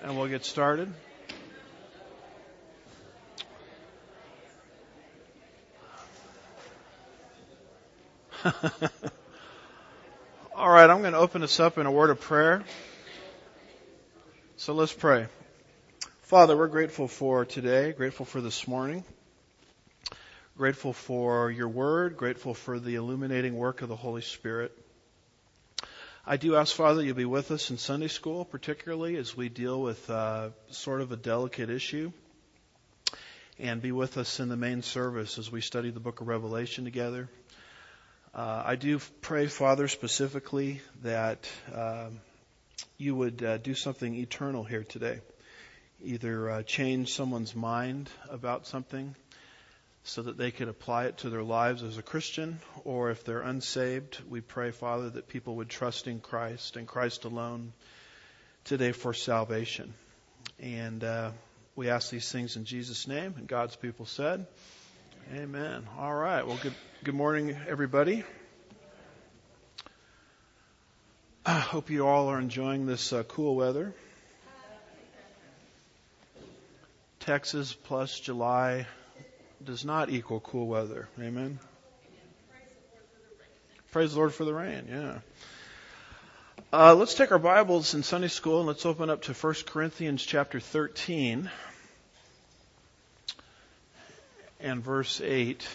and we'll get started. All right, I'm going to open us up in a word of prayer. So let's pray. Father, we're grateful for today, grateful for this morning, grateful for your word, grateful for the illuminating work of the Holy Spirit. I do ask, Father, you'll be with us in Sunday school, particularly as we deal with sort of a delicate issue, and be with us in the main service as we study the book of Revelation together. I do pray, Father, specifically that you would do something eternal here today. Either change someone's mind about something so that they could apply it to their lives as a Christian, or if they're unsaved, we pray, Father, that people would trust in Christ and Christ alone today for salvation. And we ask these things in Jesus' name, and God's people said, amen. All right. Well, good morning, everybody. I hope you all are enjoying this cool weather. Texas plus July does not equal cool weather. Amen. Praise the Lord for the rain. Yeah. Let's take our Bibles in Sunday school and let's open up to 1 Corinthians chapter 13 and verse 8.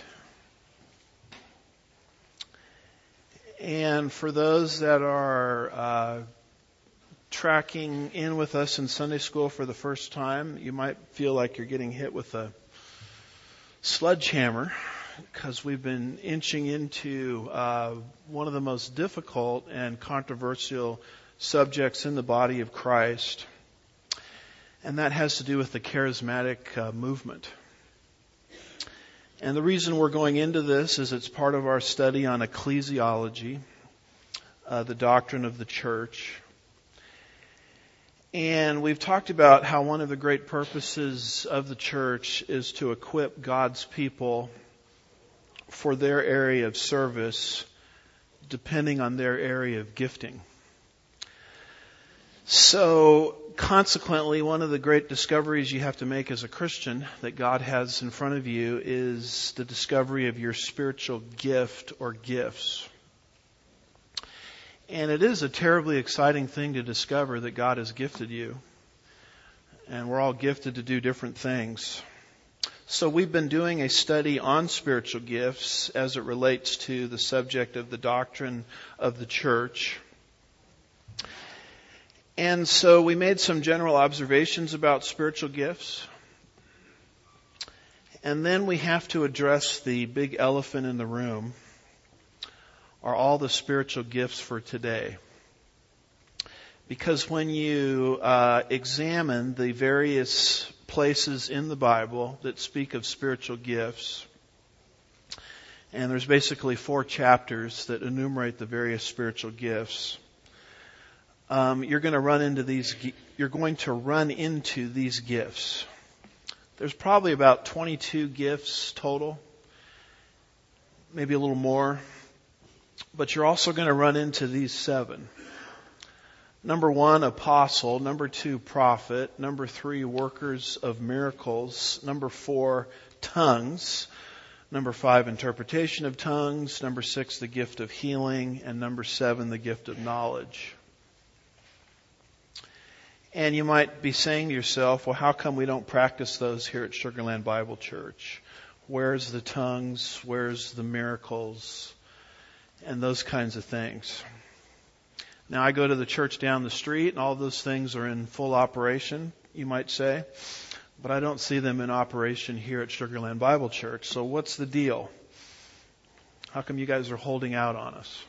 And for those that are tracking in with us in Sunday school for the first time, you might feel like you're getting hit with a sledgehammer because we've been inching into one of the most difficult and controversial subjects in the body of Christ, and that has to do with the charismatic movement. And the reason we're going into this is it's part of our study on ecclesiology, the doctrine of the church. And we've talked about how one of the great purposes of the church is to equip God's people for their area of service, depending on their area of gifting. So, consequently, one of the great discoveries you have to make as a Christian that God has in front of you is the discovery of your spiritual gift or gifts. And it is a terribly exciting thing to discover that God has gifted you. And we're all gifted to do different things. So we've been doing a study on spiritual gifts as it relates to the subject of the doctrine of the church. And so we made some general observations about spiritual gifts. And then we have to address the big elephant in the room. Are all the spiritual gifts for today? Because when you examine the various places in the Bible that speak of spiritual gifts, and there's basically 4 chapters that enumerate the various spiritual gifts, you're going to run into these gifts. There's probably about 22 gifts total, maybe a little more. But you're also going to run into these 7. Number 1, apostle. Number 2, prophet. Number 3, workers of miracles. Number 4, tongues. Number 5, interpretation of tongues. Number 6, the gift of healing. And number 7, the gift of knowledge. And you might be saying to yourself, well, how come we don't practice those here at Sugar Land Bible Church? Where's the tongues? Where's the miracles? And those kinds of things. Now, I go to the church down the street, and all those things are in full operation, you might say. But I don't see them in operation here at Sugar Land Bible Church. So what's the deal? How come you guys are holding out on us?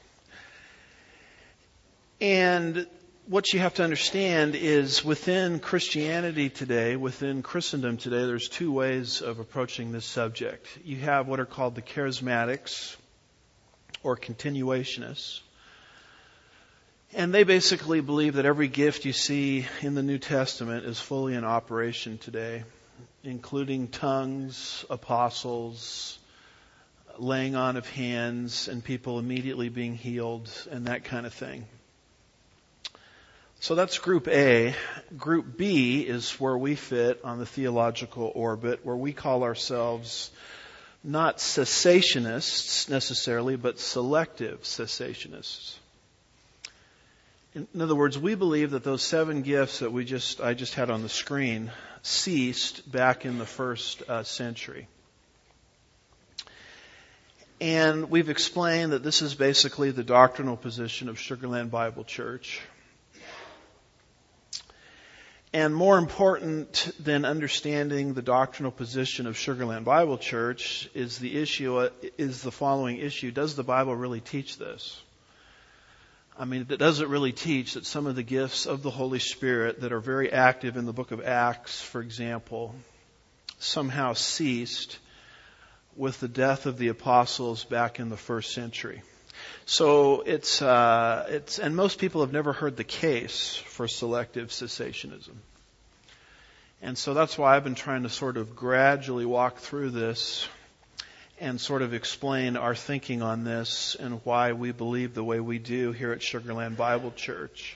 And what you have to understand is within Christianity today, within Christendom today, there's 2 ways of approaching this subject. You have what are called the charismatics, or continuationists. And they basically believe that every gift you see in the New Testament is fully in operation today, including tongues, apostles, laying on of hands, and people immediately being healed, and that kind of thing. So that's Group A. Group B is where we fit on the theological orbit, where we call ourselves not cessationists necessarily, but selective cessationists. In other words, we believe that those 7 gifts that I just had on the screen ceased back in the first century. And we've explained that this is basically the doctrinal position of Sugar Land Bible Church. And more important than understanding the doctrinal position of Sugar Land Bible Church is the following issue. Does the Bible really teach this? I mean, does it really teach that some of the gifts of the Holy Spirit that are very active in the book of Acts, for example, somehow ceased with the death of the apostles back in the first century? So and most people have never heard the case for selective cessationism. And so that's why I've been trying to sort of gradually walk through this and sort of explain our thinking on this and why we believe the way we do here at Sugar Land Bible Church.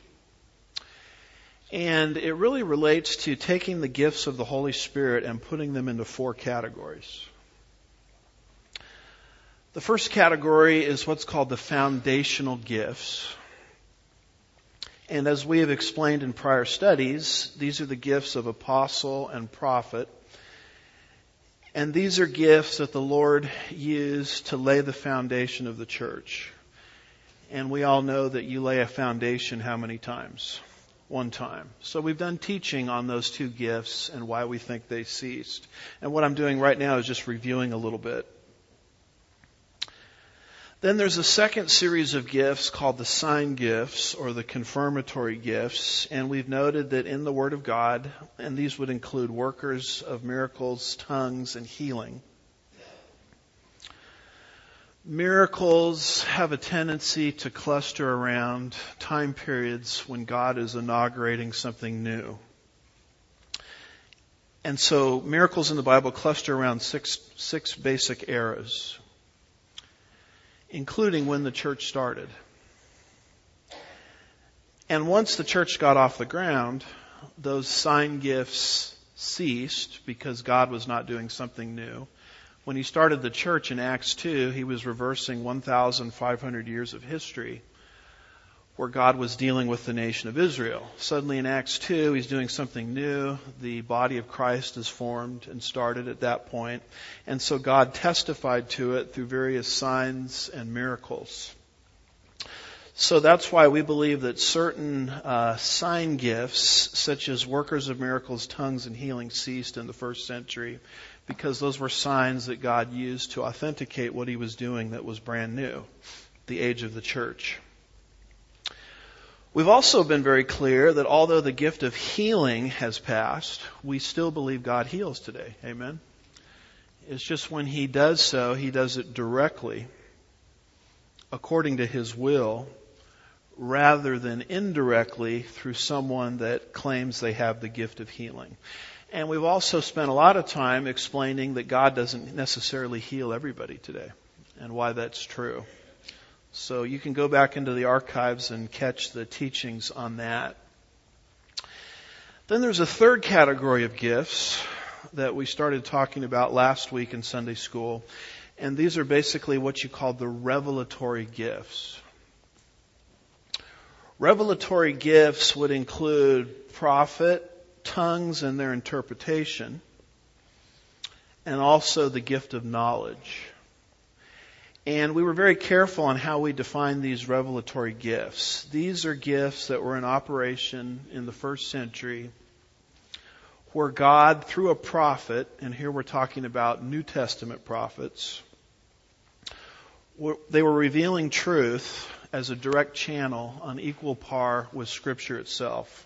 And it really relates to taking the gifts of the Holy Spirit and putting them into 4 categories. The first category is what's called the foundational gifts. And as we have explained in prior studies, these are the gifts of apostle and prophet. And these are gifts that the Lord used to lay the foundation of the church. And we all know that you lay a foundation how many times? 1 time. So we've done teaching on those 2 gifts and why we think they ceased. And what I'm doing right now is just reviewing a little bit. Then there's a second series of gifts called the sign gifts or the confirmatory gifts. And we've noted that in the Word of God, and these would include workers of miracles, tongues, and healing. Miracles have a tendency to cluster around time periods when God is inaugurating something new. And so miracles in the Bible cluster around six basic eras, including when the church started. And once the church got off the ground, those sign gifts ceased because God was not doing something new. When he started the church in Acts 2, he was reversing 1,500 years of history where God was dealing with the nation of Israel. Suddenly in Acts 2, he's doing something new. The body of Christ is formed and started at that point. And so God testified to it through various signs and miracles. So that's why we believe that certain sign gifts, such as workers of miracles, tongues, and healing, ceased in the first century because those were signs that God used to authenticate what he was doing that was brand new, the age of the church. We've also been very clear that although the gift of healing has passed, we still believe God heals today. Amen? It's just when he does so, he does it directly, according to his will, rather than indirectly through someone that claims they have the gift of healing. And we've also spent a lot of time explaining that God doesn't necessarily heal everybody today and why that's true. So you can go back into the archives and catch the teachings on that. Then there's a third category of gifts that we started talking about last week in Sunday school. And these are basically what you call the revelatory gifts. Revelatory gifts would include prophet, tongues and their interpretation, and also the gift of knowledge. And we were very careful on how we define these revelatory gifts. These are gifts that were in operation in the first century where God, through a prophet, and here we're talking about New Testament prophets, they were revealing truth as a direct channel on equal par with Scripture itself.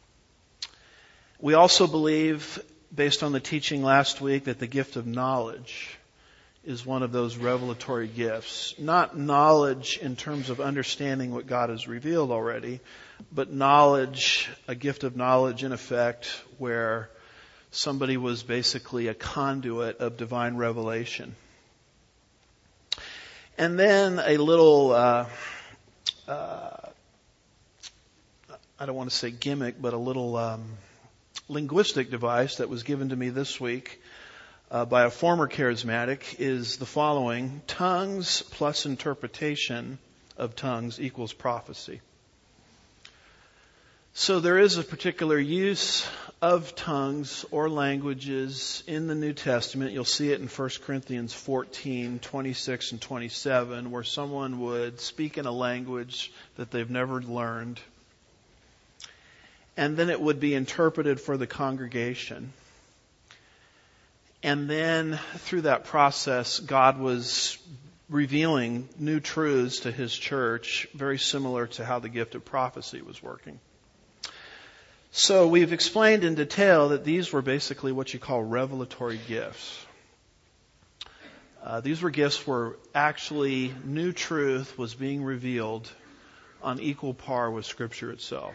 We also believe, based on the teaching last week, that the gift of knowledge is one of those revelatory gifts. Not knowledge in terms of understanding what God has revealed already, but knowledge, a gift of knowledge in effect, where somebody was basically a conduit of divine revelation. And then a little I don't want to say gimmick, but a little linguistic device that was given to me this week by a former charismatic is the following: tongues plus interpretation of tongues equals prophecy. So there is a particular use of tongues or languages in the New Testament. You'll see it in 1 Corinthians 14, 26 and 27, where someone would speak in a language that they've never learned, and then it would be interpreted for the congregation. And then through that process, God was revealing new truths to His church, very similar to how the gift of prophecy was working. So we've explained in detail that these were basically what you call revelatory gifts. These were gifts where actually new truth was being revealed on equal par with Scripture itself.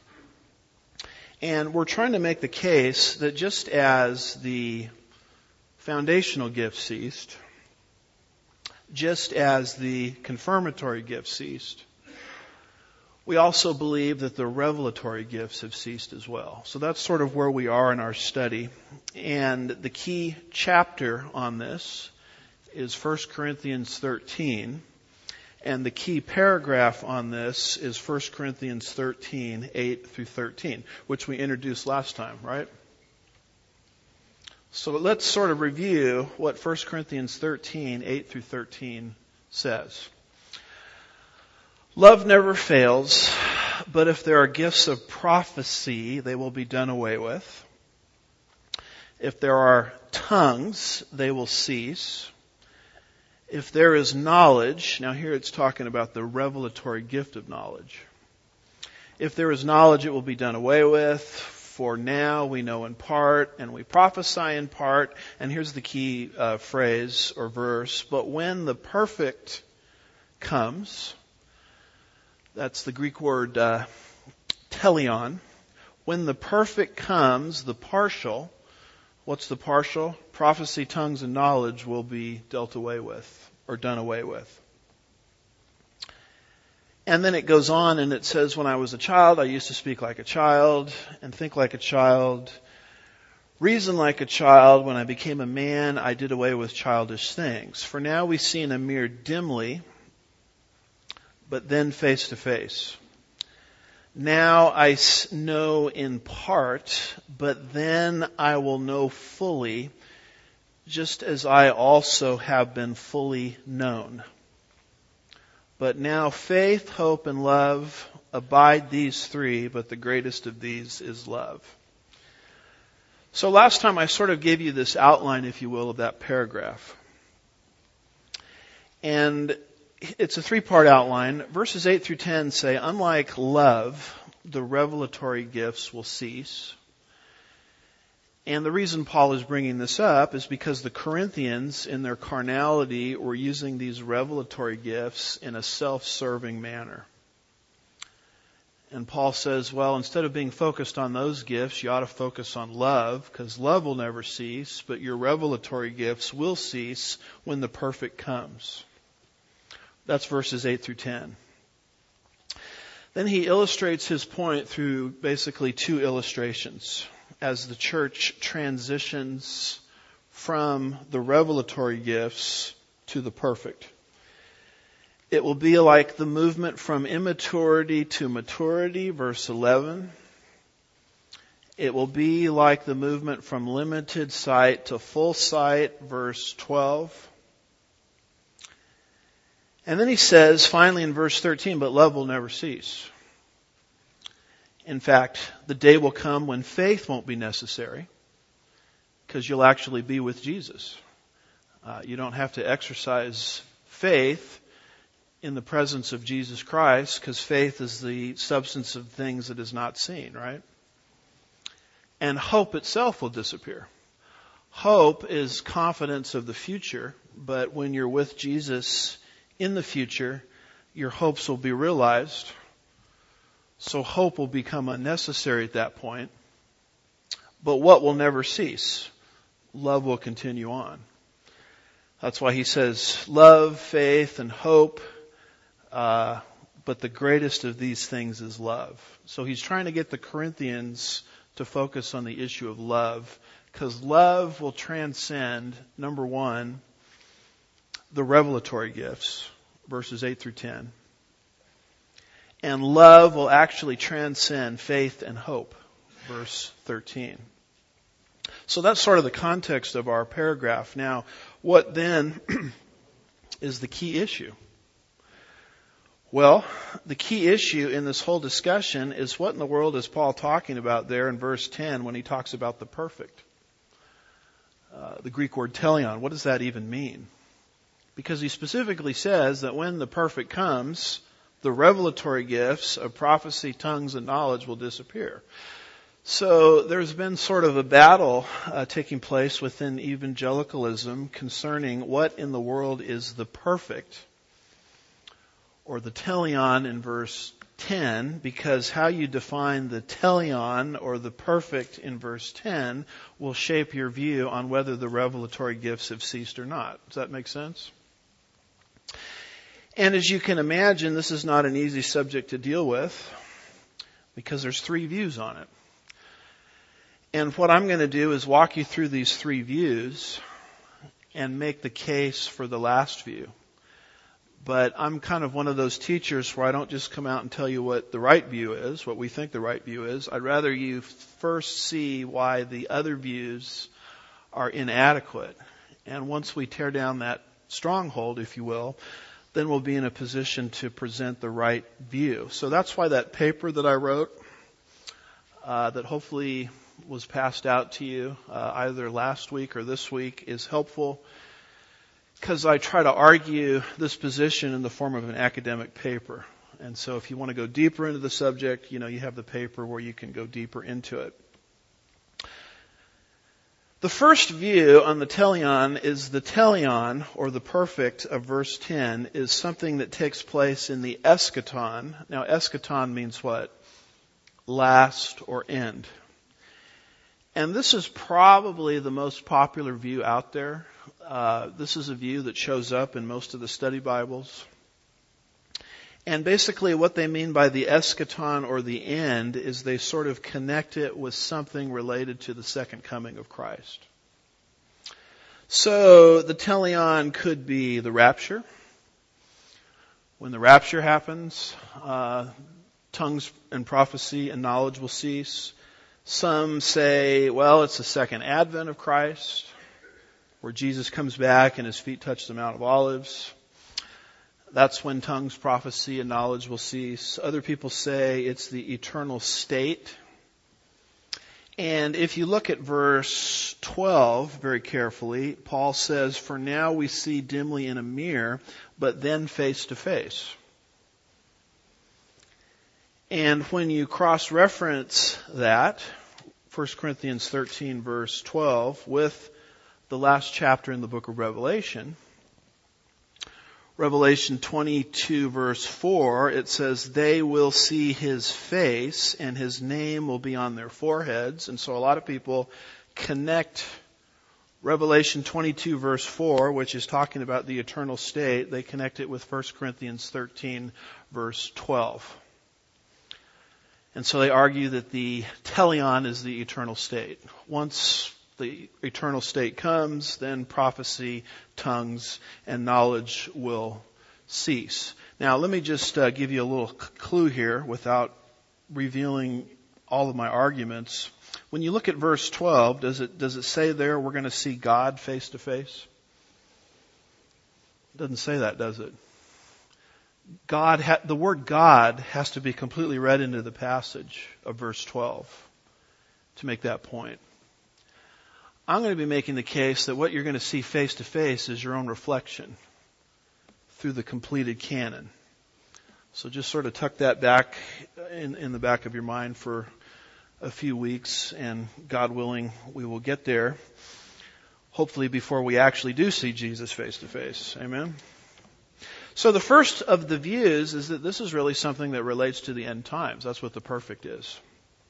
And we're trying to make the case that just as the foundational gift ceased, just as the confirmatory gift ceased, we also believe that the revelatory gifts have ceased as well. So that's sort of where we are in our study. And the key chapter on this is 1 Corinthians 13. And the key paragraph on this is 1 Corinthians 13, 8 through 13, which we introduced last time, right? So let's sort of review what 1 Corinthians 13, 8 through 13 says. Love never fails, but if there are gifts of prophecy, they will be done away with. If there are tongues, they will cease. If there is knowledge, now here it's talking about the revelatory gift of knowledge. If there is knowledge, it will be done away with. For now we know in part, and we prophesy in part. And here's the key phrase or verse. But when the perfect comes, that's the Greek word teleon. When the perfect comes, the partial, what's the partial? Prophecy, tongues, and knowledge will be dealt away with, or done away with. And then it goes on and it says, when I was a child, I used to speak like a child and think like a child, reason like a child. When I became a man, I did away with childish things. For now we see in a mirror dimly, but then face to face. Now I know in part, but then I will know fully, just as I also have been fully known. But now faith, hope, and love abide, these three, but the greatest of these is love. So last time I sort of gave you this outline, if you will, of that paragraph. And it's a three-part outline. Verses 8 through 10 say, unlike love, the revelatory gifts will cease. And the reason Paul is bringing this up is because the Corinthians, in their carnality, were using these revelatory gifts in a self-serving manner. And Paul says, well, instead of being focused on those gifts, you ought to focus on love, because love will never cease, but your revelatory gifts will cease when the perfect comes. That's verses 8 through 10. Then he illustrates his point through basically two illustrations as the church transitions from the revelatory gifts to the perfect. It will be like the movement from immaturity to maturity, verse 11. It will be like the movement from limited sight to full sight, verse 12. And then he says, finally in verse 13, but love will never cease. In fact, the day will come when faith won't be necessary, because you'll actually be with Jesus. You don't have to exercise faith in the presence of Jesus Christ, because faith is the substance of things that is not seen, right? And hope itself will disappear. Hope is confidence of the future, but when you're with Jesus in the future, your hopes will be realized. So hope will become unnecessary at that point. But what will never cease? Love will continue on. That's why he says love, faith, and hope, but the greatest of these things is love. So he's trying to get the Corinthians to focus on the issue of love, because love will transcend, number one, the revelatory gifts, verses 8 through 10. And love will actually transcend faith and hope, verse 13. So that's sort of the context of our paragraph. Now, what then is the key issue? Well, the key issue in this whole discussion is, what in the world is Paul talking about there in verse 10 when he talks about the perfect? The Greek word teleon, what does that even mean? Because he specifically says that when the perfect comes, the revelatory gifts of prophecy, tongues, and knowledge will disappear. So there's been sort of a battle taking place within evangelicalism concerning what in the world is the perfect, or the teleon in verse 10, because how you define the teleon or the perfect in verse 10 will shape your view on whether the revelatory gifts have ceased or not. Does that make sense? And as you can imagine, this is not an easy subject to deal with, because there's three views on it. And what I'm going to do is walk you through these three views and make the case for the last view. But I'm kind of one of those teachers where I don't just come out and tell you what the right view is, what we think the right view is. I'd rather you first see why the other views are inadequate. And once we tear down that stronghold, if you will, then we'll be in a position to present the right view. So that's why that paper that I wrote, that hopefully was passed out to you either last week or this week, is helpful, because I try to argue this position in the form of an academic paper. And so if you want to go deeper into the subject, you have the paper where you can go deeper into it. The first view on the teleon is the teleon, or the perfect of verse 10, is something that takes place in the eschaton. Now, eschaton means what? Last or end. And this is probably the most popular view out there. This is a view that shows up in most of the study Bibles. And basically what they mean by the eschaton, or the end, is they sort of connect it with something related to the second coming of Christ. So the teleon could be the rapture. When the rapture happens, tongues and prophecy and knowledge will cease. Some say, well, it's the second advent of Christ, where Jesus comes back and his feet touch the Mount of Olives. That's when tongues, prophecy, and knowledge will cease. Other people say it's the eternal state. And if you look at verse 12 very carefully, Paul says, "For now we see dimly in a mirror, but then face to face." And when you cross-reference that, 1 Corinthians 13 verse 12, with the last chapter in the book of Revelation, Revelation 22 verse 4, it says, "They will see his face, and his name will be on their foreheads." And so a lot of people connect Revelation 22 verse 4, which is talking about the eternal state, they connect it with 1 Corinthians 13 verse 12. And so they argue that the teleon is the eternal state. Once the eternal state comes, then prophecy, tongues, and knowledge will cease. Now, let me just give you a little clue here without revealing all of my arguments. When you look at verse 12, does it say there we're going to see God face to face? It doesn't say that, does it? The word God has to be completely read into the passage of verse 12 to make that point. I'm going to be making the case that what you're going to see face to face is your own reflection through the completed canon. So just sort of tuck that back in the back of your mind for a few weeks, and God willing, we will get there, hopefully before we actually do see Jesus face to face. Amen? So the first of the views is that this is really something that relates to the end times. That's what the perfect is.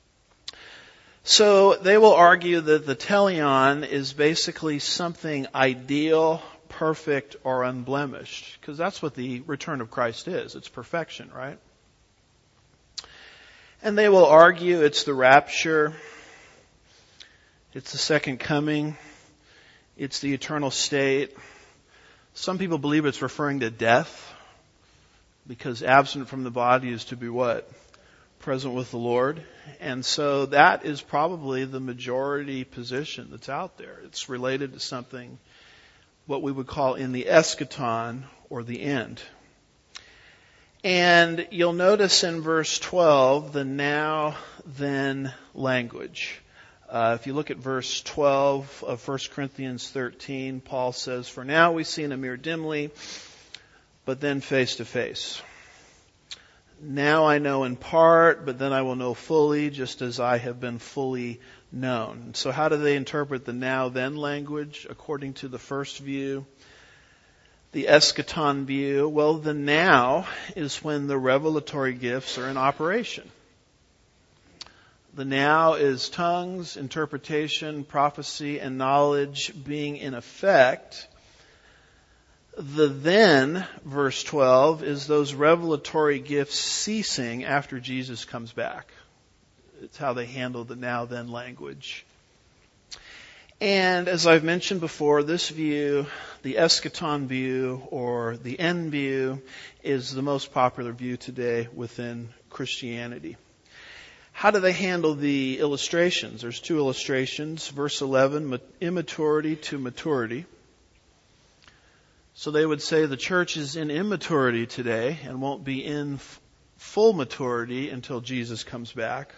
So they will argue that the teleon is basically something ideal, perfect, or unblemished, because that's what the return of Christ is. It's perfection, right? And they will argue it's the rapture, it's the second coming, it's the eternal state. Some people believe it's referring to death, because absent from the body is to be what? Present with the Lord. And so that is probably the majority position that's out there. It's related to something, what we would call in the eschaton, or the end. And you'll notice in verse 12 the now, then language. If you look at verse 12 of 1 Corinthians 13, Paul says, "For now we see in a mirror dimly, but then face to face. Now I know in part, but then I will know fully, just as I have been fully known." So how do they interpret the now-then language according to the first view? The eschaton view, well, the now is when the revelatory gifts are in operation. The now is tongues, interpretation, prophecy, and knowledge being in effect. The then, verse 12, is those revelatory gifts ceasing after Jesus comes back. It's how they handle the now-then language. And as I've mentioned before, this view, the eschaton view, or the end view, is the most popular view today within Christianity. How do they handle the illustrations? There's two illustrations. Verse 11, immaturity to maturity. So they would say the church is in immaturity today and won't be in full maturity until Jesus comes back.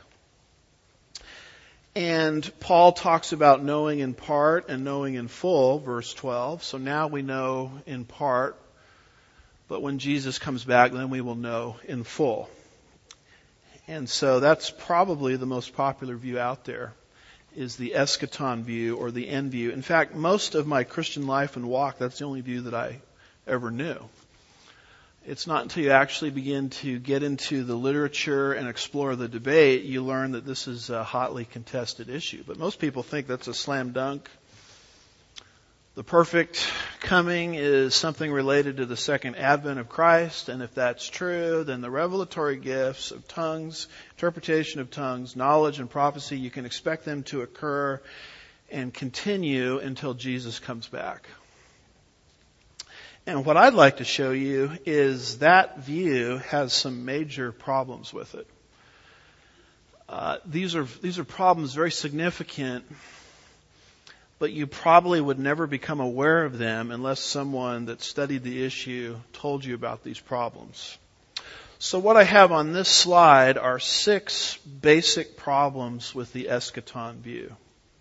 And Paul talks about knowing in part and knowing in full, verse 12. So now we know in part, but when Jesus comes back, then we will know in full. And so that's probably the most popular view out there, is the eschaton view or the end view. In fact, most of my Christian life and walk, that's the only view that I ever knew. It's not until you actually begin to get into the literature and explore the debate, you learn that this is a hotly contested issue. But most people think that's a slam dunk. The perfect coming is something related to the second advent of Christ, and if that's true, then the revelatory gifts of tongues, interpretation of tongues, knowledge and prophecy, you can expect them to occur and continue until Jesus comes back. And what I'd like to show you is that view has some major problems with it. These are problems very significant, but you probably would never become aware of them unless someone that studied the issue told you about these problems. So what I have on this slide are 6 basic problems with the eschaton view.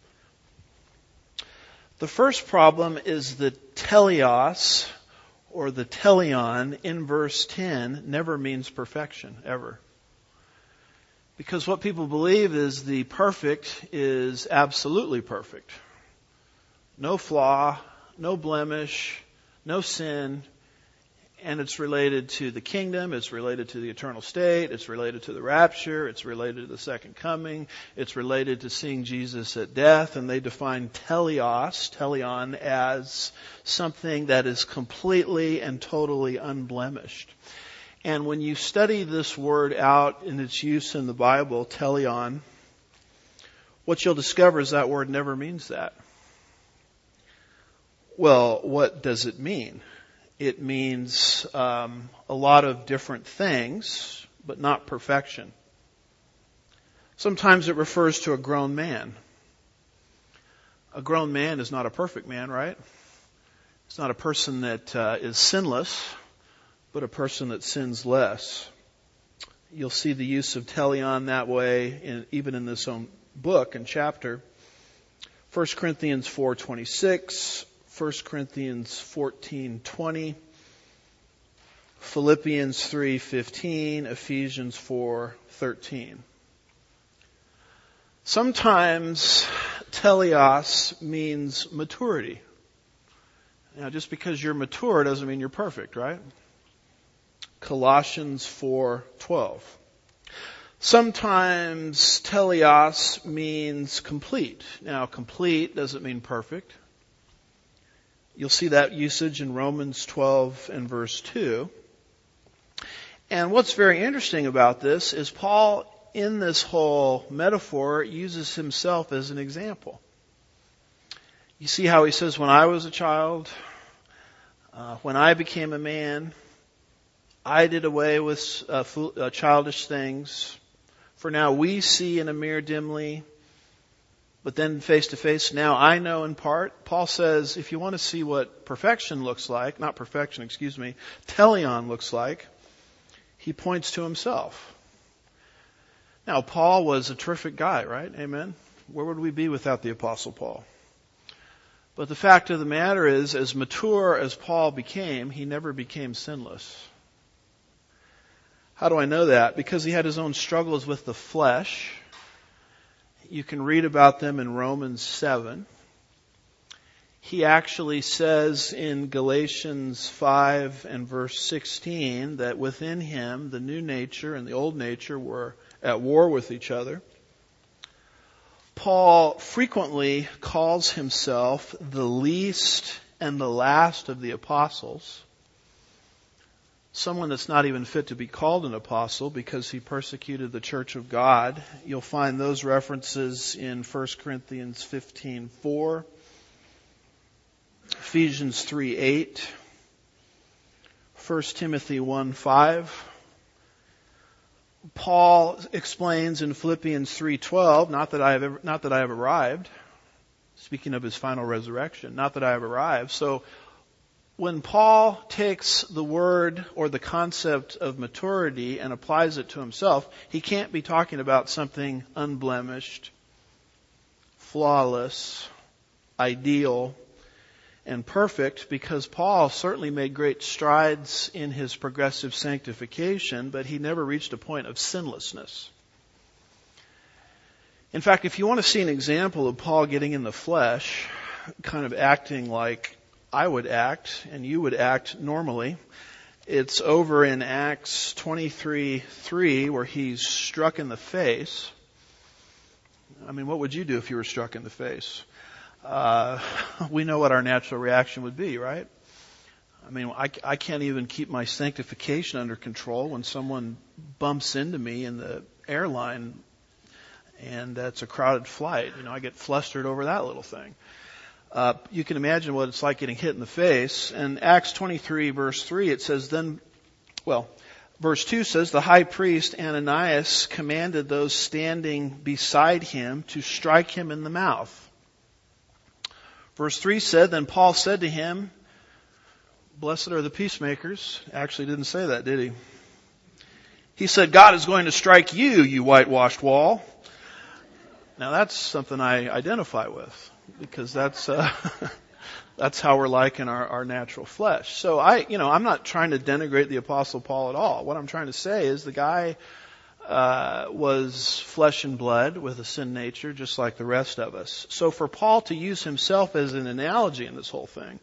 The first problem is the teleos, or the teleon, in verse 10 never means perfection, ever. Because what people believe is the perfect is absolutely perfect. No flaw, no blemish, no sin, and it's related to the kingdom, it's related to the eternal state, it's related to the rapture, it's related to the second coming, it's related to seeing Jesus at death, and they define teleon, as something that is completely and totally unblemished. And when you study this word out in its use in the Bible, teleon, what you'll discover is that word never means that. Well, what does it mean? It means a lot of different things, but not perfection. Sometimes it refers to a grown man. A grown man is not a perfect man, right? It's not a person that is sinless, but a person that sins less. You'll see the use of teleon that way, even in this own book and chapter. 1 Corinthians 4:26, 1 Corinthians 14:20, Philippians 3:15, Ephesians 4:13. Sometimes teleos means maturity. Now, just because you're mature doesn't mean you're perfect, right? Colossians 4:12. Sometimes teleos means complete. Now, complete doesn't mean perfect. You'll see that usage in Romans 12 and verse 2. And what's very interesting about this is Paul in this whole metaphor, uses himself as an example. You see how he says, when I was a child, when I became a man, I did away with childish things. For now we see in a mirror dimly, but then face to face. Now I know in part. Paul says, if you want to see what perfection looks like, not perfection, teleon looks like, he points to himself. Now, Paul was a terrific guy, right? Amen? Where would we be without the Apostle Paul? But the fact of the matter is, as mature as Paul became, he never became sinless. How do I know that? Because he had his own struggles with the flesh. You can read about them in Romans 7. He actually says in Galatians 5 and verse 16 that within him the new nature and the old nature were at war with each other. Paul frequently calls himself the least and the last of the apostles. Someone that's not even fit to be called an apostle because he persecuted the church of God. You'll find those references in 1 Corinthians 15:4, Ephesians 3:8, 1 Timothy 1:5. Paul explains in Philippians 3:12, not that I have arrived. Speaking of his final resurrection, not that I have arrived. So when Paul takes the word or the concept of maturity and applies it to himself, he can't be talking about something unblemished, flawless, ideal, and perfect, because Paul certainly made great strides in his progressive sanctification, but he never reached a point of sinlessness. In fact, if you want to see an example of Paul getting in the flesh, kind of acting like I would act and you would act normally, it's over in Acts 23:3 where he's struck in the face. I mean, what would you do if you were struck in the face? We know what our natural reaction would be, right? I mean, I can't even keep my sanctification under control when someone bumps into me in the airline and it's a crowded flight. I get flustered over that little thing. You can imagine what it's like getting hit in the face. And Acts 23 verse 3, it says verse 2 says, the high priest Ananias commanded those standing beside him to strike him in the mouth. Verse 3 said, then Paul said to him, blessed are the peacemakers. Actually didn't say that, did he? He said, God is going to strike you, you whitewashed wall. Now that's something I identify with, because that's how we're like in our natural flesh. So I'm not trying to denigrate the Apostle Paul at all. What I'm trying to say is the guy was flesh and blood with a sin nature, just like the rest of us. So for Paul to use himself as an analogy in this whole thing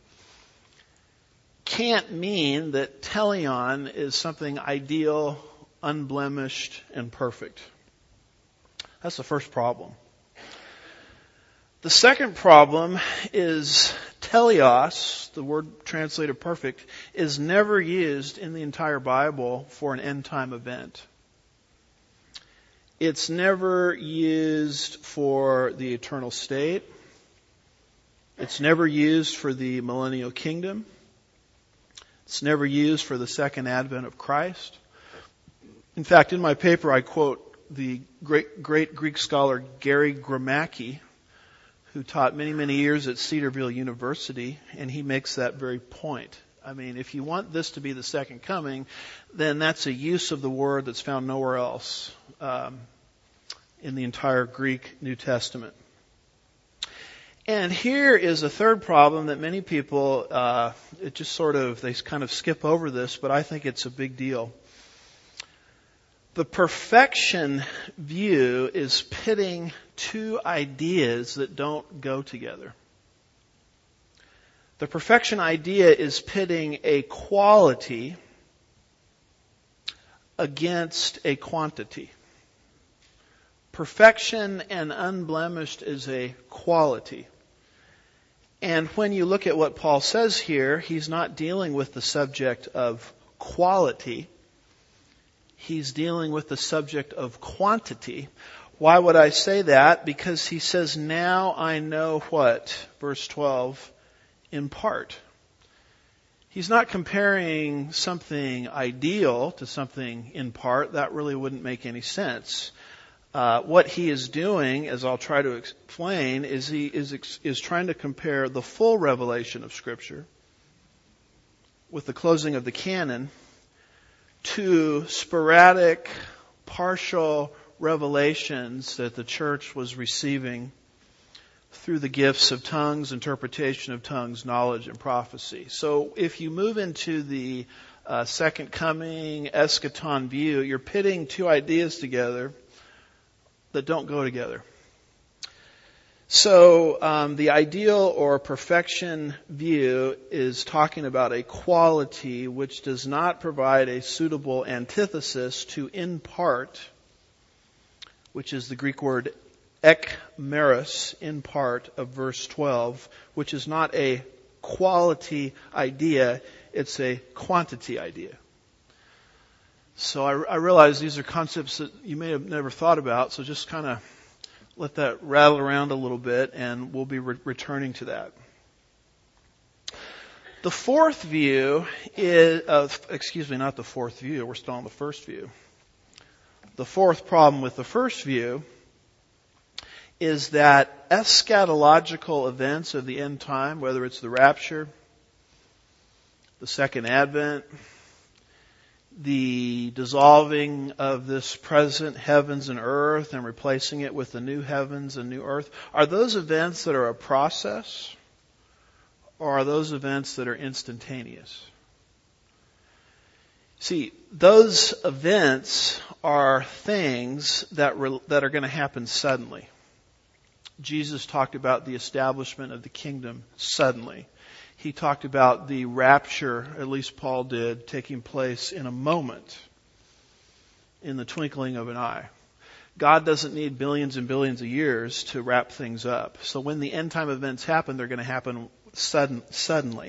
can't mean that teleon is something ideal, unblemished, and perfect. That's the first problem. The second problem is teleos, the word translated perfect, is never used in the entire Bible for an end-time event. It's never used for the eternal state. It's never used for the millennial kingdom. It's never used for the second advent of Christ. In fact, in my paper I quote the great Greek scholar Gary Gromacki, who taught many, many years at Cedarville University, and he makes that very point. I mean, if you want this to be the second coming, then that's a use of the word that's found nowhere else in the entire Greek New Testament. And here is a third problem that many people, they kind of skip over this, but I think it's a big deal. The perfection view is pitting two ideas that don't go together. The perfection idea is pitting a quality against a quantity. Perfection and unblemished is a quality. And when you look at what Paul says here, he's not dealing with the subject of quality. he's dealing with the subject of quantity. Why would I say that? Because he says, now I know what? Verse 12, in part. He's not comparing something ideal to something in part. That really wouldn't make any sense. What he is doing, as I'll try to explain, is he is trying to compare the full revelation of Scripture with the closing of the canon to sporadic, partial revelations that the church was receiving through the gifts of tongues, interpretation of tongues, knowledge, and prophecy. So if you move into the second coming, eschaton view, you're pitting two ideas together that don't go together. So the ideal or perfection view is talking about a quality which does not provide a suitable antithesis to in part, which is the Greek word ekmeros, in part, of verse 12, which is not a quality idea, it's a quantity idea. So I realize these are concepts that you may have never thought about, so just kind of let that rattle around a little bit, and we'll be returning to that. The fourth view is, not the fourth view, we're still on the first view. The fourth problem with the first view is that eschatological events of the end time, whether it's the rapture, the second advent, the dissolving of this present heavens and earth and replacing it with the new heavens and new earth, are those events that are a process, or are those events that are instantaneous? See, those events are things that are going to happen suddenly. Jesus talked about the establishment of the kingdom suddenly. He talked about the rapture, at least Paul did, taking place in a moment, in the twinkling of an eye. God doesn't need billions and billions of years to wrap things up. So when the end time events happen, they're going to happen suddenly.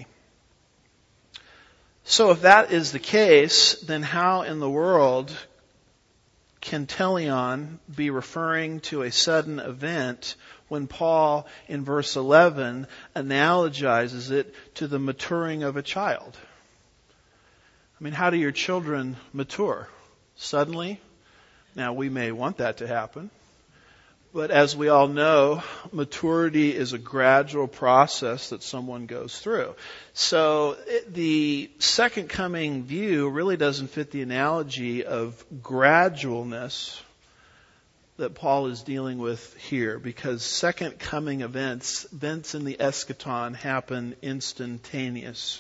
So if that is the case, then how in the world can teleon be referring to a sudden event when Paul, in verse 11, analogizes it to the maturing of a child? I mean, how do your children mature? Suddenly? Now, we may want that to happen. But as we all know, maturity is a gradual process that someone goes through. So the second coming view really doesn't fit the analogy of gradualness that Paul is dealing with here, because second coming events in the eschaton, happen instantaneous.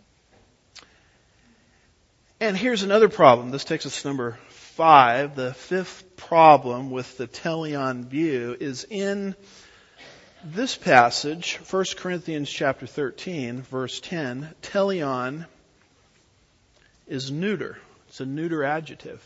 And here's another problem. This takes us to number 5. The fifth problem with the teleon view is in this passage, 1 Corinthians chapter 13, verse 10. Teleon is neuter. It's a neuter adjective.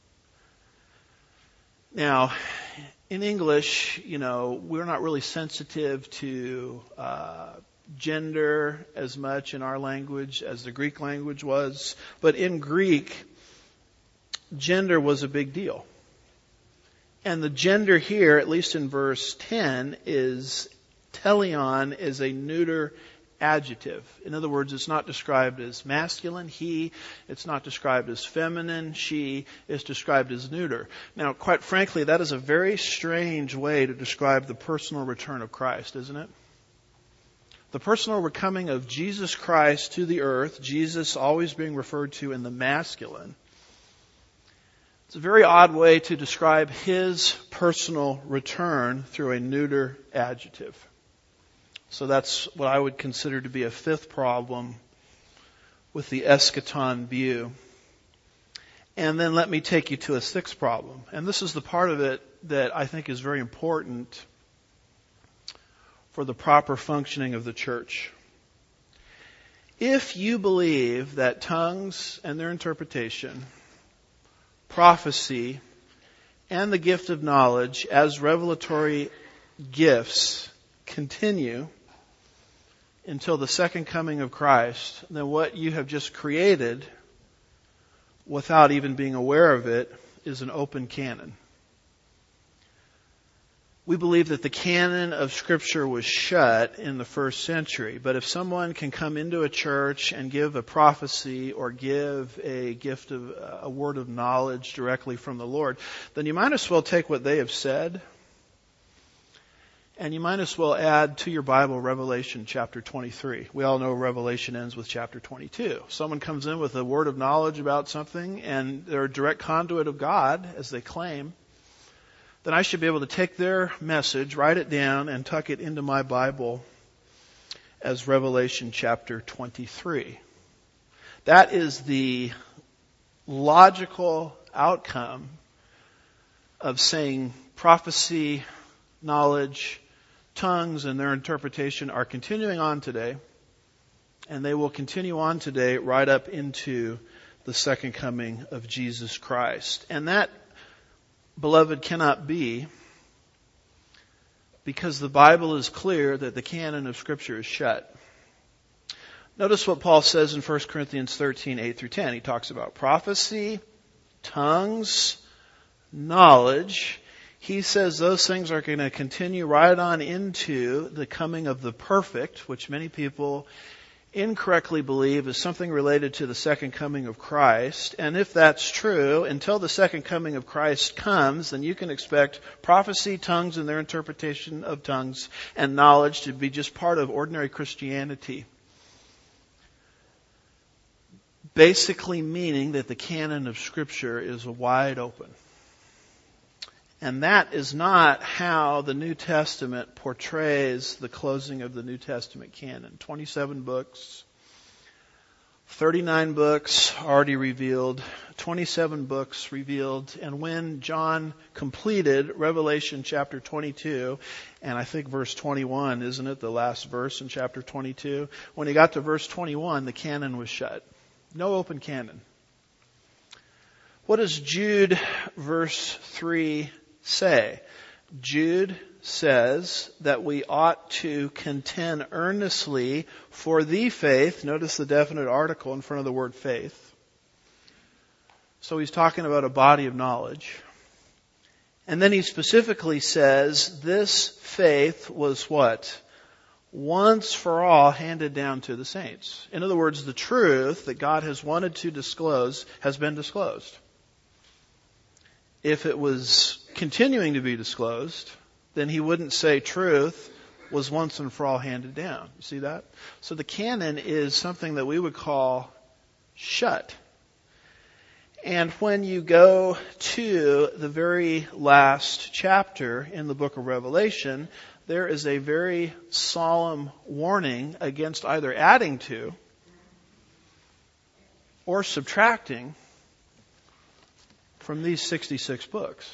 Now, in English, we're not really sensitive to gender as much in our language as the Greek language was. But in Greek, gender was a big deal. And the gender here, at least in verse 10, is teleon is a neuter adjective. In other words, it's not described as masculine, he. It's not described as feminine, she. It's described as neuter. Now, quite frankly, that is a very strange way to describe the personal return of Christ, isn't it? The personal coming of Jesus Christ to the earth, Jesus always being referred to in the masculine. It's a very odd way to describe his personal return through a neuter adjective. So that's what I would consider to be a fifth problem with the eschaton view. And then let me take you to a sixth problem. And this is the part of it that I think is very important for the proper functioning of the church. If you believe that tongues and their interpretation, prophecy, and the gift of knowledge as revelatory gifts continue until the second coming of Christ, then what you have just created without even being aware of it, is an open canon. We believe that the canon of Scripture was shut in the first century, but if someone can come into a church and give a prophecy or give a gift of a word of knowledge directly from the Lord, then you might as well take what they have said and you might as well add to your Bible Revelation chapter 23. We all know Revelation ends with chapter 22. Someone comes in with a word of knowledge about something and they're a direct conduit of God, as they claim, then I should be able to take their message, write it down, and tuck it into my Bible as Revelation chapter 23. That is the logical outcome of saying prophecy, knowledge, tongues, and their interpretation are continuing on today, and they will continue on today right up into the second coming of Jesus Christ. And that, beloved, cannot be, because the Bible is clear that the canon of Scripture is shut. Notice what Paul says in 1 Corinthians 13, 8 through 10. He talks about prophecy, tongues, knowledge. He says those things are going to continue right on into the coming of the perfect, which many people incorrectly believe is something related to the second coming of Christ. And if that's true, until the second coming of Christ comes, then you can expect prophecy, tongues, and their interpretation of tongues, and knowledge to be just part of ordinary Christianity. Basically meaning that the canon of Scripture is wide open. And that is not how the New Testament portrays the closing of the New Testament canon. 27 books, 39 books already revealed, 27 books revealed. And when John completed Revelation chapter 22, and I think verse 21, isn't it, the last verse in chapter 22? When he got to verse 21, the canon was shut. No open canon. What does Jude verse 3 say? Jude says that we ought to contend earnestly for the faith. Notice the definite article in front of the word faith. So he's talking about a body of knowledge. And then he specifically says this faith was what? Once for all handed down to the saints. In other words, the truth that God has wanted to disclose has been disclosed. If it was continuing to be disclosed, then he wouldn't say truth was once and for all handed down. You see that? So the canon is something that we would call shut. And when you go to the very last chapter in the book of Revelation, there is a very solemn warning against either adding to or subtracting from these 66 books.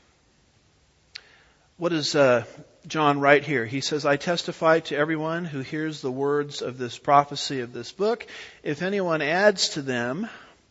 What does John write here? He says, I testify to everyone who hears the words of this prophecy of this book. If anyone adds to them,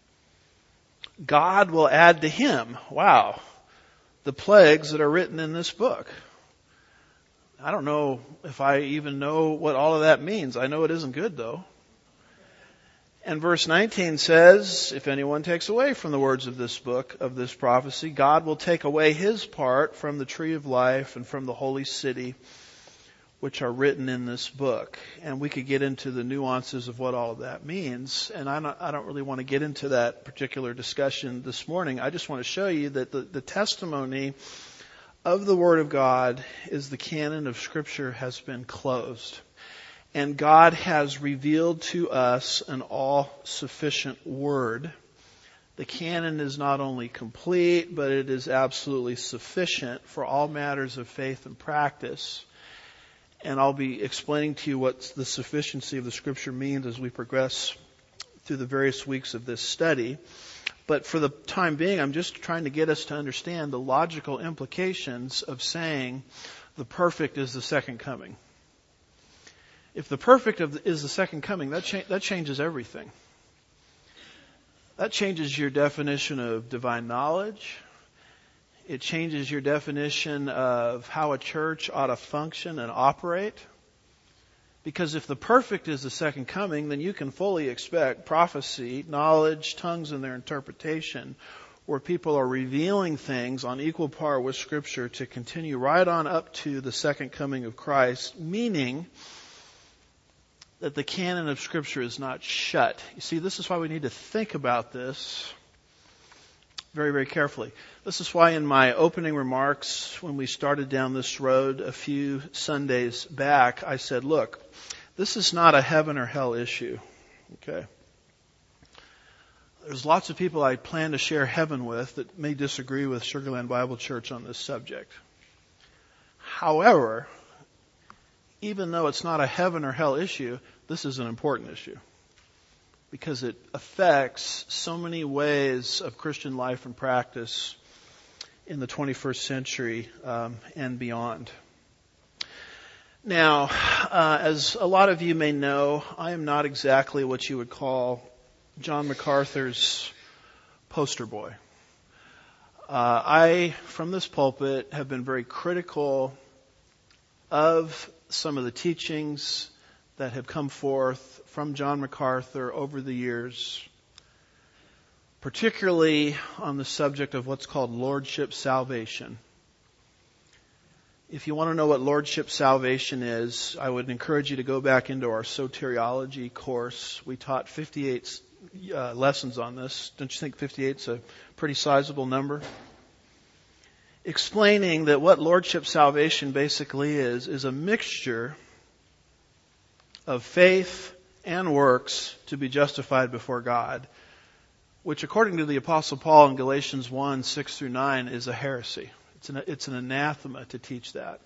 God will add to him. Wow. The plagues that are written in this book. I don't know if I even know what all of that means. I know it isn't good, though. And verse 19 says, if anyone takes away from the words of this book, of this prophecy, God will take away his part from the tree of life and from the holy city, which are written in this book. And we could get into the nuances of what all of that means. And I don't really want to get into that particular discussion this morning. I just want to show you that the testimony of the Word of God is the canon of Scripture has been closed. And God has revealed to us an all-sufficient Word. The canon is not only complete, but it is absolutely sufficient for all matters of faith and practice. And I'll be explaining to you what the sufficiency of the Scripture means as we progress through the various weeks of this study. But for the time being, I'm just trying to get us to understand the logical implications of saying the perfect is the second coming. If the perfect is the second coming, that changes everything. That changes your definition of divine knowledge. It changes your definition of how a church ought to function and operate. Because if the perfect is the second coming, then you can fully expect prophecy, knowledge, tongues, and their interpretation, where people are revealing things on equal par with Scripture to continue right on up to the second coming of Christ, meaning that the canon of Scripture is not shut. You see, this is why we need to think about this very, very carefully. This is why in my opening remarks, when we started down this road a few Sundays back, I said, look, this is not a heaven or hell issue. Okay? There's lots of people I plan to share heaven with that may disagree with Sugar Land Bible Church on this subject. However, even though it's not a heaven or hell issue, this is an important issue because it affects so many ways of Christian life and practice in the 21st century and beyond. Now, as a lot of you may know, I am not exactly what you would call John MacArthur's poster boy. I, from this pulpit, have been very critical of some of the teachings that have come forth from John MacArthur over the years, particularly on the subject of what's called lordship salvation. If you want to know what lordship salvation is, I would encourage you to go back into our soteriology course. We taught 58 lessons on this. Don't you think 58 is a pretty sizable number? Explaining that what lordship salvation basically is a mixture of faith and works to be justified before God, which according to the Apostle Paul in Galatians 1, 6 through 9 is a heresy. It's an anathema to teach that.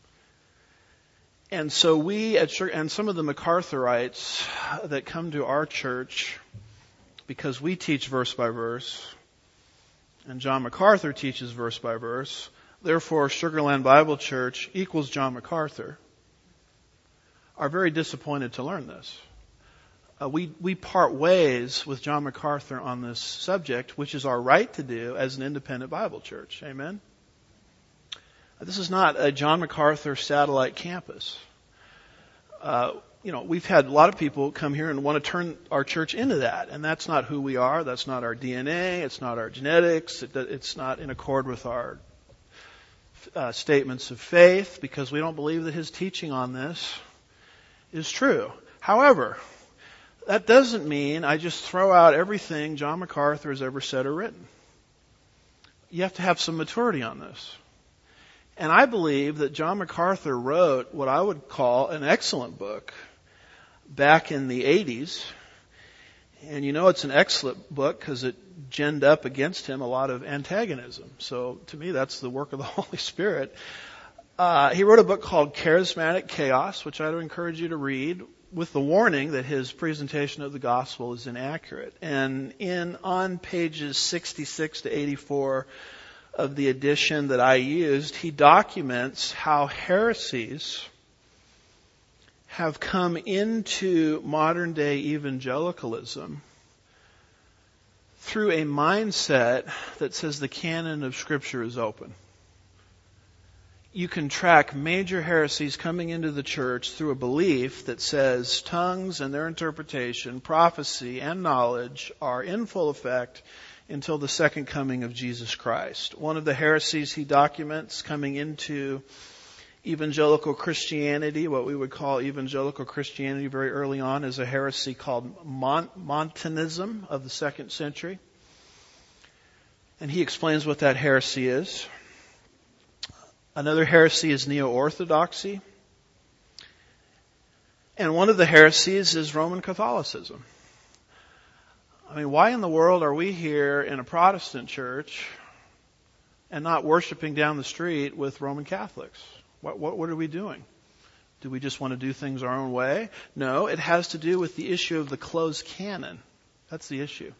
And so we, and some of the MacArthurites that come to our church, because we teach verse by verse, and John MacArthur teaches verse by verse, therefore Sugar Land Bible Church equals John MacArthur, are very disappointed to learn this. We part ways with John MacArthur on this subject, which is our right to do as an independent Bible church. Amen? This is not a John MacArthur satellite campus. We've had a lot of people come here and want to turn our church into that, and that's not who we are. That's not our DNA. It's not our genetics. It's not in accord with our statements of faith, because we don't believe that his teaching on this is true. However, that doesn't mean I just throw out everything John MacArthur has ever said or written. You have to have some maturity on this. And I believe that John MacArthur wrote what I would call an excellent book back in the 80s. And you know it's an excellent book because it ginned up against him a lot of antagonism. So to me, that's the work of the Holy Spirit. He wrote a book called Charismatic Chaos, which I would encourage you to read, with the warning that his presentation of the gospel is inaccurate. And on pages 66 to 84 of the edition that I used, he documents how heresies have come into modern day evangelicalism through a mindset that says the canon of Scripture is open. You can track major heresies coming into the church through a belief that says tongues and their interpretation, prophecy and knowledge are in full effect until the second coming of Jesus Christ. One of the heresies he documents coming into evangelical Christianity, what we would call evangelical Christianity very early on, is a heresy called Montanism of the 2nd century. And he explains what that heresy is. Another heresy is neo-orthodoxy. And one of the heresies is Roman Catholicism. I mean, why in the world are we here in a Protestant church and not worshiping down the street with Roman Catholics? What are we doing? Do we just want to do things our own way? No, it has to do with the issue of the closed canon. That's the issue.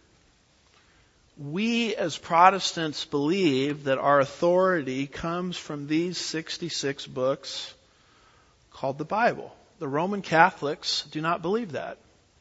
We as Protestants believe that our authority comes from these 66 books called the Bible. The Roman Catholics do not believe that.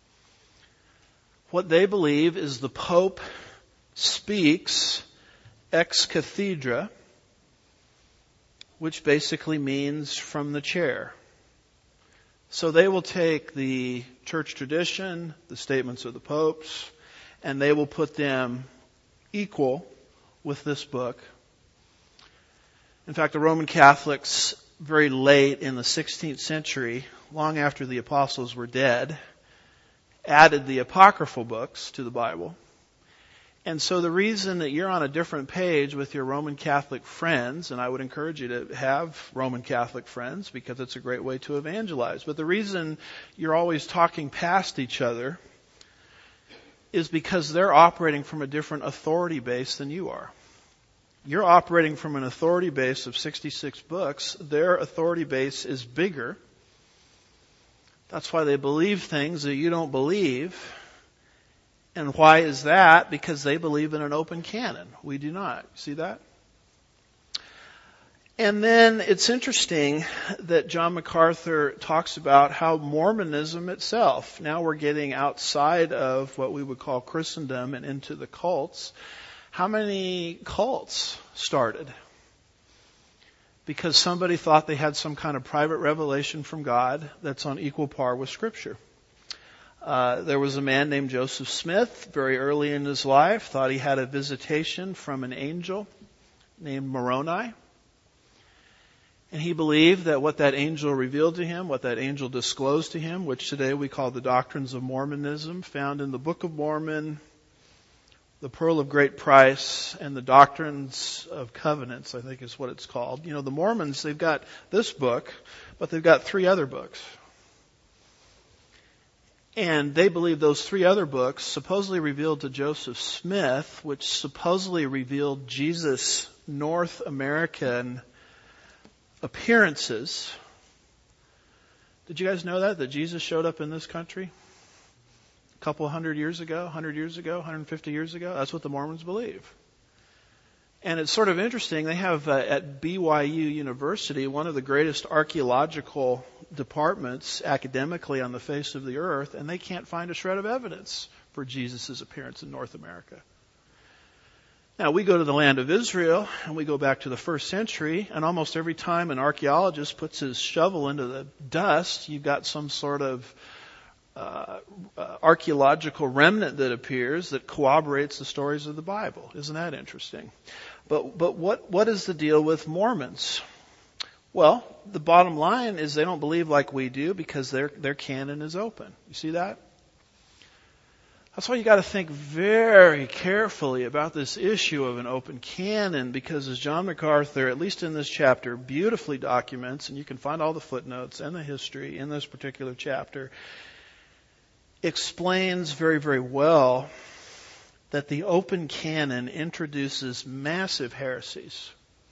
What they believe is the Pope speaks ex cathedra, which basically means from the chair. So they will take the church tradition, the statements of the popes, and they will put them equal with this book. In fact, the Roman Catholics, very late in the 16th century, long after the apostles were dead, added the apocryphal books to the Bible. And so the reason that you're on a different page with your Roman Catholic friends, and I would encourage you to have Roman Catholic friends because it's a great way to evangelize, but the reason you're always talking past each other is because they're operating from a different authority base than you are. You're operating from an authority base of 66 books. Their authority base is bigger. That's why they believe things that you don't believe. And why is that? Because they believe in an open canon. We do not. See that? And then it's interesting that John MacArthur talks about how Mormonism itself, now we're getting outside of what we would call Christendom and into the cults. How many cults started? Because somebody thought they had some kind of private revelation from God that's on equal par with Scripture. There was a man named Joseph Smith, very early in his life, thought he had a visitation from an angel named Moroni. And he believed that what that angel revealed to him, what that angel disclosed to him, which today we call the doctrines of Mormonism, found in the Book of Mormon, the Pearl of Great Price, and the Doctrines of Covenants, I think is what it's called. You know, the Mormons, they've got this book, but they've got 3 other books. And they believe those 3 other books supposedly revealed to Joseph Smith, which supposedly revealed Jesus' North American appearances. Did you guys know that Jesus showed up in this country a couple 100 years ago, 100 years ago, 150 years ago? That's what the Mormons believe. And it's sort of interesting. They have at BYU University one of the greatest archaeological departments academically on the face of the earth, and they can't find a shred of evidence for Jesus' appearance in North America. Now, we go to the land of Israel, and we go back to the 1st century, and almost every time an archaeologist puts his shovel into the dust, you've got some sort of archaeological remnant that appears that corroborates the stories of the Bible. Isn't that interesting? But what is the deal with Mormons? Well, the bottom line is they don't believe like we do because their canon is open. You see that? That's why you got to think very carefully about this issue of an open canon, because as John MacArthur, at least in this chapter, beautifully documents, and you can find all the footnotes and the history in this particular chapter, explains very, very well that the open canon introduces massive heresies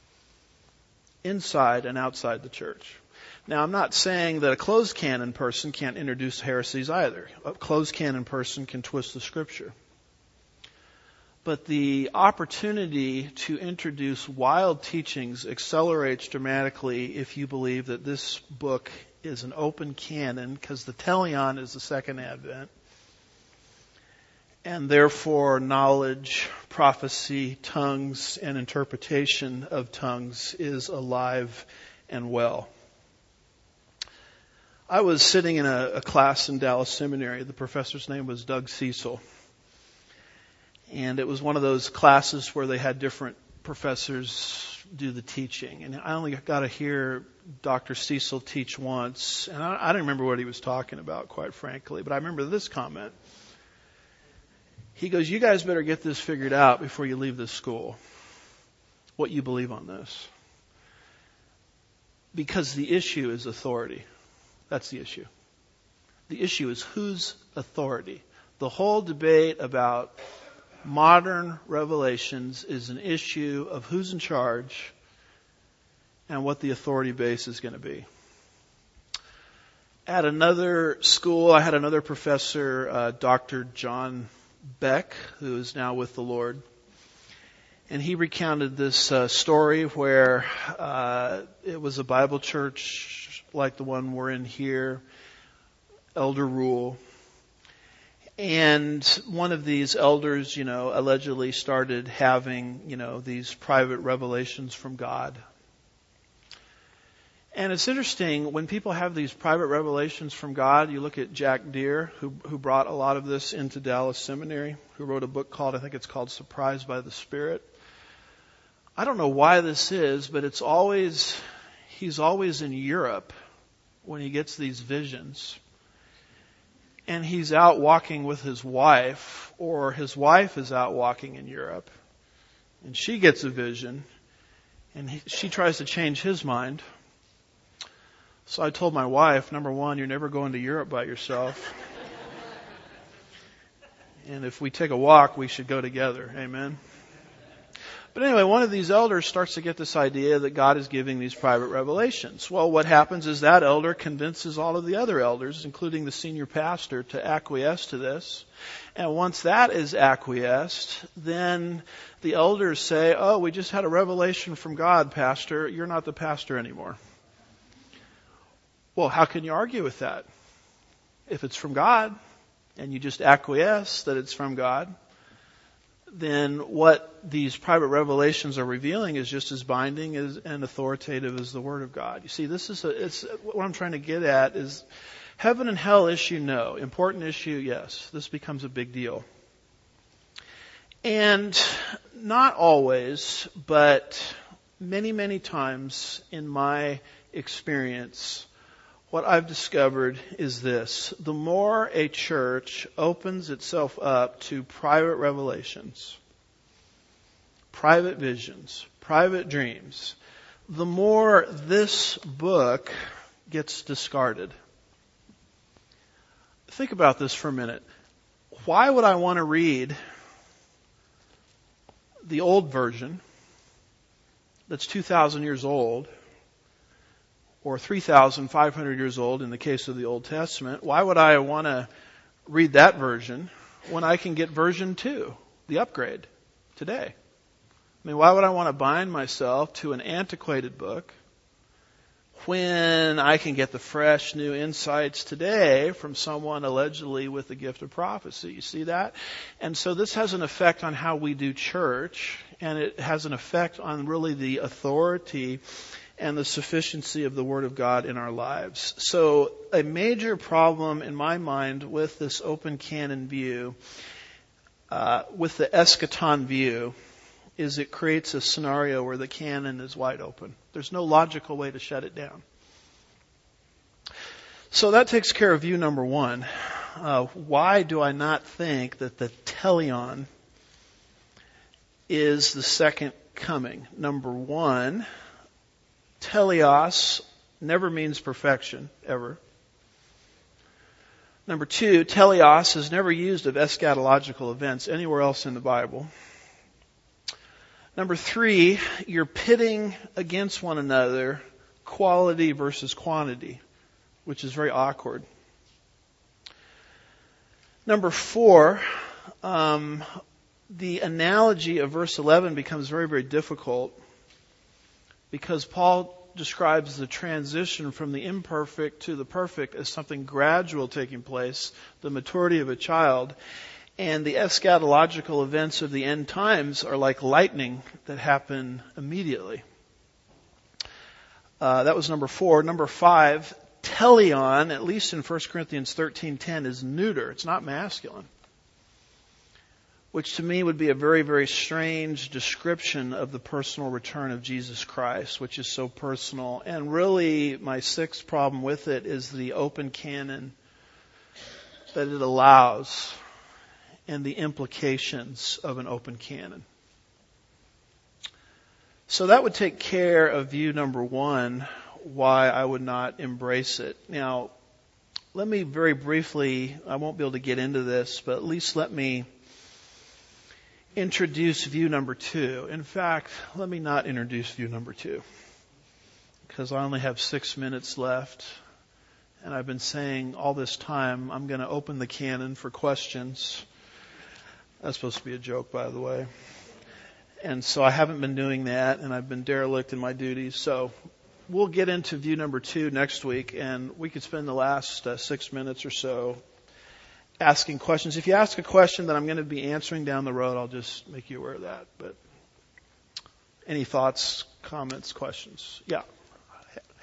inside and outside the church. Now, I'm not saying that a closed canon person can't introduce heresies either. A closed canon person can twist the Scripture. But the opportunity to introduce wild teachings accelerates dramatically if you believe that this book is an open canon, because the Teleon is the second advent. And therefore, knowledge, prophecy, tongues, and interpretation of tongues is alive and well. I was sitting in a class in Dallas Seminary. The professor's name was Doug Cecil. And it was one of those classes where they had different professors do the teaching. And I only got to hear Dr. Cecil teach once. And I don't remember what he was talking about, quite frankly. But I remember this comment. He goes, "You guys better get this figured out before you leave this school, what you believe on this. Because the issue is authority." That's the issue. The issue is whose authority. The whole debate about modern revelations is an issue of who's in charge and what the authority base is going to be. At another school, I had another professor, Dr. John Beck, who is now with the Lord. And he recounted this story where it was a Bible church like the one we're in here, elder rule. And one of these elders, allegedly started having, these private revelations from God. And it's interesting, when people have these private revelations from God, you look at Jack Deere, who brought a lot of this into Dallas Seminary, who wrote a book called, I think it's called Surprised by the Spirit. I don't know why this is, but he's always in Europe when he gets these visions. And he's out walking with his wife, or his wife is out walking in Europe, and she gets a vision, and she tries to change his mind. So I told my wife, number one, you're never going to Europe by yourself. And if we take a walk, we should go together. Amen. But anyway, one of these elders starts to get this idea that God is giving these private revelations. Well, what happens is that elder convinces all of the other elders, including the senior pastor, to acquiesce to this. And once that is acquiesced, then the elders say, oh, we just had a revelation from God, Pastor. You're not the pastor anymore. Well, how can you argue with that? If it's from God, and you just acquiesce that it's from God, then what these private revelations are revealing is just as binding and authoritative as the Word of God. You see, it's what I'm trying to get at is heaven and hell issue, no. Important issue, yes. This becomes a big deal. And not always, but many, many times in my experience, what I've discovered is this. The more a church opens itself up to private revelations, private visions, private dreams, the more this book gets discarded. Think about this for a minute. Why would I want to read the old version that's 2,000 years old, or 3,500 years old in the case of the Old Testament? Why would I want to read that version when I can get version 2, the upgrade, today? I mean, why would I want to bind myself to an antiquated book when I can get the fresh new insights today from someone allegedly with the gift of prophecy? You see that? And so this has an effect on how we do church, and it has an effect on really the authority and the sufficiency of the Word of God in our lives. So a major problem in my mind with this open canon view, with the eschaton view, is it creates a scenario where the canon is wide open. There's no logical way to shut it down. So that takes care of view number one. Why do I not think that the teleon is the second coming? Number one, teleos never means perfection, ever. Number two, teleos is never used of eschatological events anywhere else in the Bible. Number three, you're pitting against one another quality versus quantity, which is very awkward. Number four, the analogy of verse 11 becomes very, very difficult because Paul describes the transition from the imperfect to the perfect as something gradual taking place, the maturity of a child. And the eschatological events of the end times are like lightning that happen immediately. That was number four. Number five, teleon, at least in 1 Corinthians 13:10, is neuter. It's not masculine. Which to me would be a very, very strange description of the personal return of Jesus Christ, which is so personal. And really, my sixth problem with it is the open canon that it allows and the implications of an open canon. So that would take care of view number one, why I would not embrace it. Now, let me very briefly, I won't be able to get into this, but at least let me introduce view number two. In fact, let me not introduce view number two, because I only have 6 minutes left. And I've been saying all this time, I'm going to open the canon for questions. That's supposed to be a joke, by the way. And so I haven't been doing that, and I've been derelict in my duties. So we'll get into view number two next week, and we could spend the last 6 minutes or so asking questions. If you ask a question that I'm going to be answering down the road, I'll just make you aware of that. But any thoughts, comments, questions? Yeah.